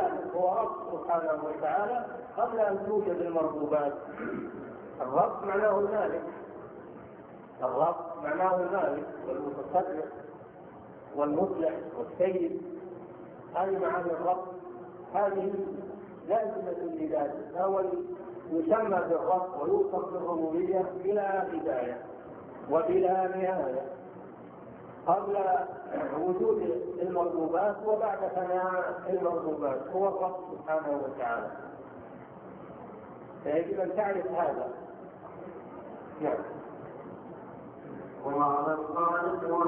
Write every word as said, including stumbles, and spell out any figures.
ذلك هو رب سبحانه وتعالى قبل أن توجد المربوبات. الرب معناه المالك، الرب معناه المالك والمتصرف والمصلح والسيد، هذه معاني الرب، هذه لازمة لذاته، فهو يسمى بالرب ويوصف بالربوبية بلا بداية وبلا نهاية، قبل وجود المربوبات وبعد فناء المربوبات، هو الرب سبحانه وتعالى. فيجب أن تعرف هذا. نعم. وعلى الخالق